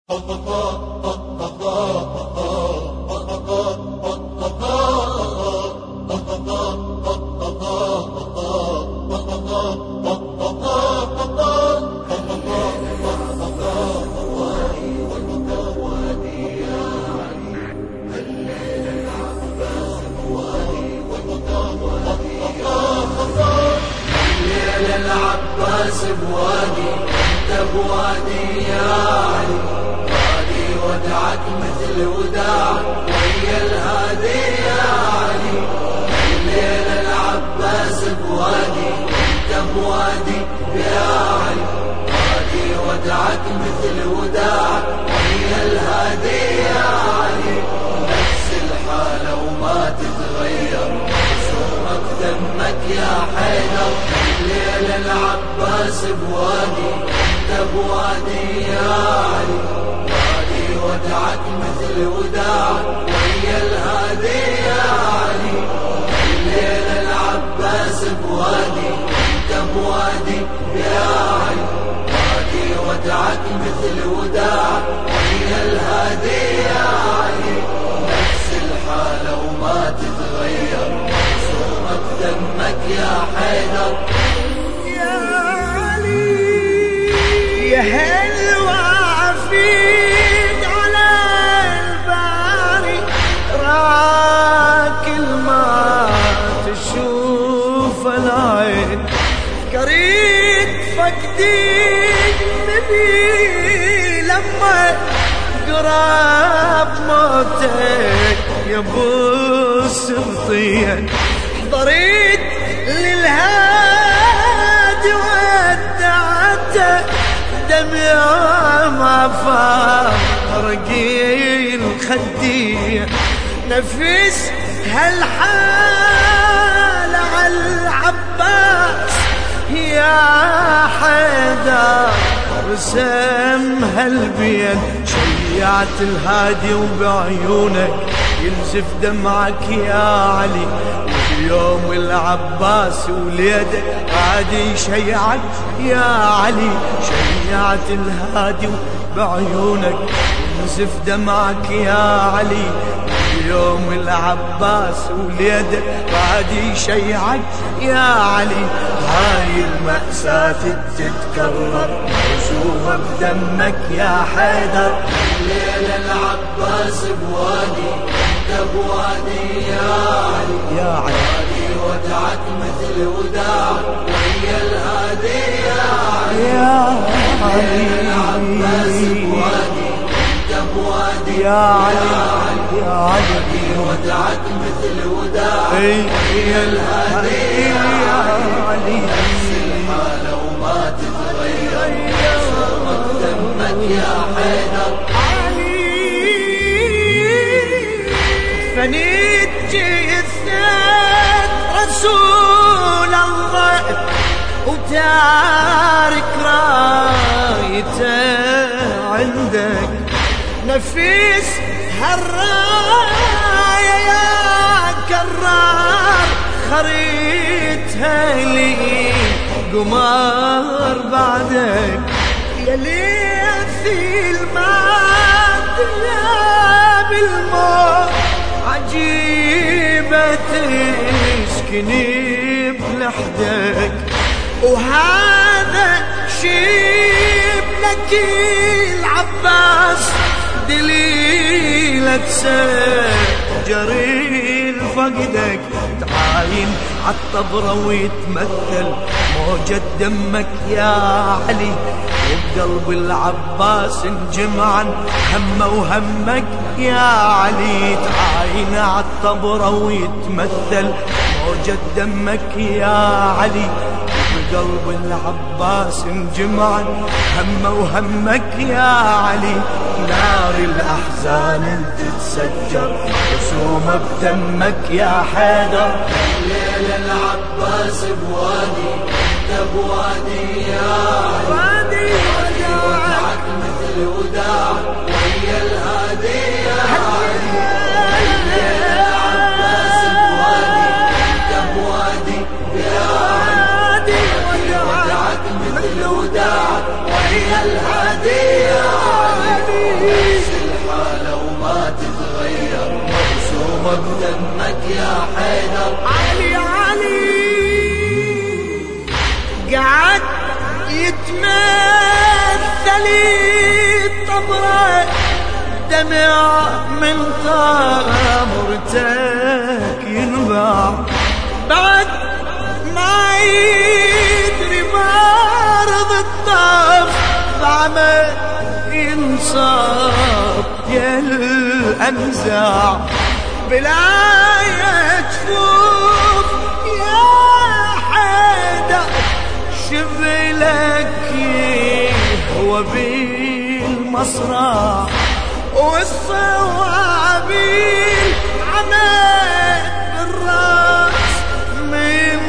العباس بوادي انت بوادي يا علي، وادي ودعك مثل وداعك ويا الهادي يا علي. الليل العباس بوادي انت بوادي يا علي، وادي ودعك مثل وداعك ويا الهادي يا علي. نفس الحالة وما تتغير، رسومك دمك يا حيدر. الليل العباس بوادي انت بوادي يا علي، وادي ودعك مثل وداعك ويا الهادي يا علي. الليل العباس بوادي انت بوادي يا علي، وادي ودعك مثل وداعك ويا الهادي يا علي. نفس الحالة وما تتغير، رسومك دمك يا حيدر. يا هل وعفيد على الباري، راك ما تشوف العين، قريت فقديك مني لما قراب موتك يا ابو السبطين. ضريت للهادي ودعته، دمي ما فارق الخدية. نفس هالحال عالعباس يا حيدر، رسم هالبين. شيعت الهادي وبعيونك ينزف دمعك يا علي، يوم العباس وليدك عادي شيعت يا علي. شيعت الهادي بعيونك ينزف دمعك يا علي، يوم العباس وليدك عادي شيعت يا علي. هاي المأساة تتكرر، رسومها بدمك يا حيدر. الليل العباس بوادي انت بوادي يا علي، يا علي. وادي ودعك مثل وداعك ويا الهادي يا علي. يا علي العباس بوادي انت بوادي يا علي، يا علي. وادي ودعك مثل وداعك ويا الهادي يا علي. نفس الحالة وما تتغير، رسومك دمك يا حيدر. فنيت جثة رسول الله وتارك رايته عندك. نفيس هالراية يا كرار، خريتها لي قمار بعدك. يا ليثي الماضي يا بالموت، عجيبة تسكني بلحدك. وهذا شيب لك العباس، دليلك سجري فقدك. تعاين عالطبرة ويتمثل موجة دمك يا علي، وبقلب العباس انجمعا همه وهمك يا علي. تعاين عالطبرة ويتمثل موجة دمك يا علي، بقلب العباس انجمعا همه وهمك يا علي. نار الأحزان تتسجر، رسومها بدمك يا حيدر. الليل العباس بوادي انت بوادي يا علي، وادي ودعك مثل وداعك ويا الهادي يا علي. الليل العباس بوادي انت بوادي يا علي، وادي ودعك مثل وداعك ويا الهادي يا علي. دمك يا حيدر. علي قعد يتمثل طبره دمع من طامرتك ينبع بعد ما يدري بارض الطف طعمه ينصاب يا الأنزاع بلا جفوف يا حيدر شبلك هو بالمصرع والصوابيل عمد بالراس من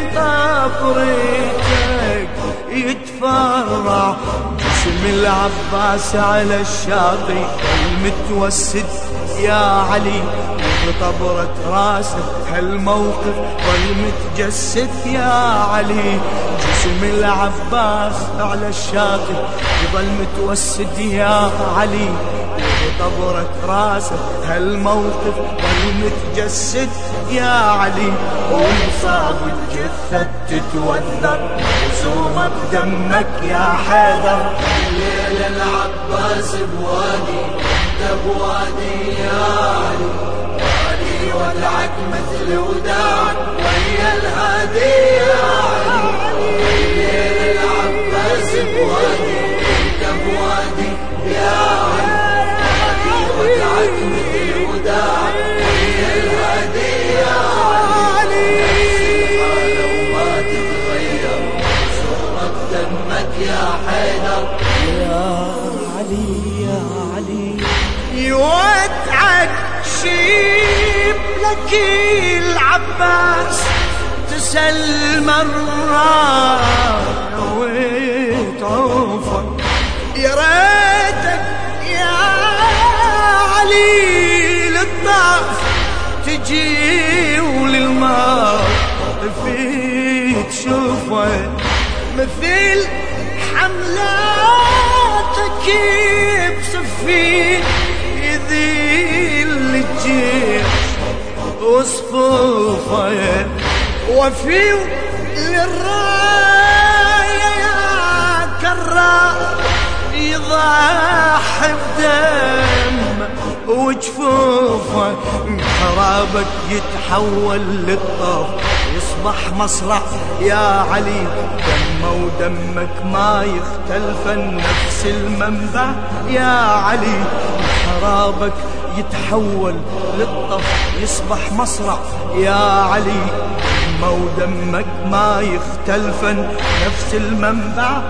طفرتك يتفرع جسم العباس على الشاطئ المتوسد يا علي بطبرة راسه هالموقف ظل متجسد يا علي جسم العباس على الشاطئ يظل متوسد يا علي بطبرة راسه هالموقف ظل متجسد يا علي ومصاب الجثة تتوثر رسومة بدمك يا حيدر. الليل العباس بوادي انت بوادي يا علي وادي ودعك مثل وداعك ويا الهادي يا علي. الليل العباس بوادي انت بوادي يا علي وادي ودعك مثل وداعك ويا الهادي يا علي. لو ما تتغير صورة دمك يا حيدر. يا علي يودعك شيب لك العباس تسل مرة وتعوفك يا ريتك يا علي للضعف تجي وللموقف تشوفه مثل حملاتك بصفين يذيل الجيش وصفوفه وفي للراية يا كرار يضحي بدم وجفوفه محرابك يتحول للطف يصبح مصرع يا علي دمه ودمك ما يختلفن نفس المنبع يا علي محرابك يتحول للطف يصبح مصرع يا علي دمه ودمك ما يختلفن نفس المنبع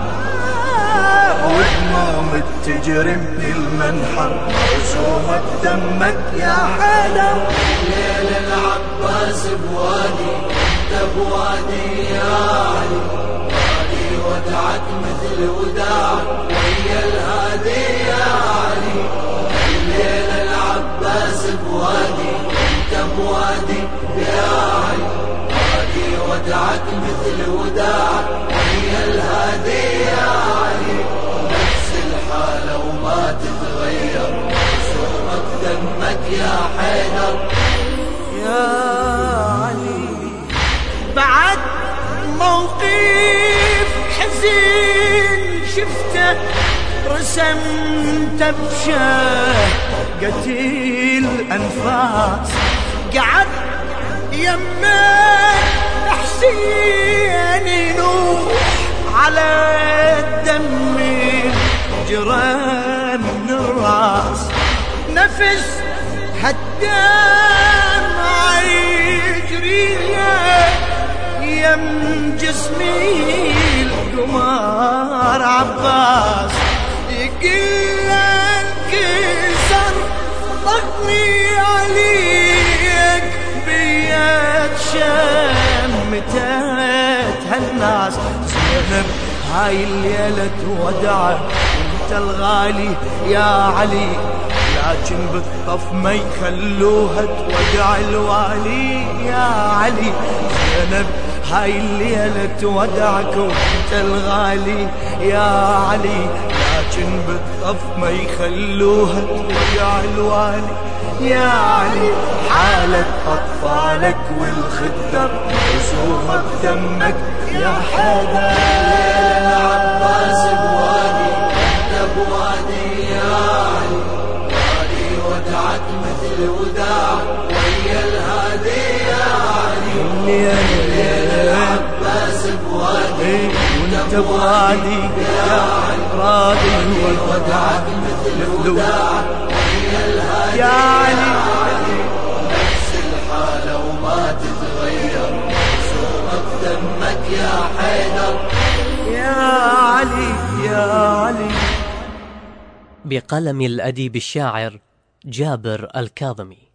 ودموم تجري من المنحر رسومة دمك يا حيدر. الليل العباس بوادي انت بوادي يا علي وادي ودعك مثل وداعك ويا الهادي يا علي. الليل العباس بوادي انت بوادي يا علي وادي ودعك مثل وداعك ويا الهادي يا علي. نفس الحالة وما تتغير صورة دمك يا حيدر. يا علي بعد موقف حزين شفته رسمته بشهقة الأنفاس قعد يمه حسين ينوح على الدم جرى من الراس نفس هالدمع يجري يم جسمي القمر عباس يقل انكسر ضغني عليك بيد شمتت هالناس زينب هاي الليلة ودعه انت الغالي يا علي لكن بالطف ما يخلوها تودع الوالي يا علي زينب هاي الليلة تودعك وانت الغالي يا علي لكن بالطف ما يخلوها توجع الوالي يا علي. حالة أطفالك والخدر رسومة بدمك يا حدا. العباس بوادي انت بوادي يا علي، وادي ودعك مثل وداع ويا الهادي يا علي. العباس بوادي وانت بوادي يا راضي ودعك مثل وداع ويا الهادي يا علي. نفس الحالة وما تتغير، رسومة بدمك يا حيدر يا علي يا علي. بقلم الأديب الشاعر جابر الكاظمي.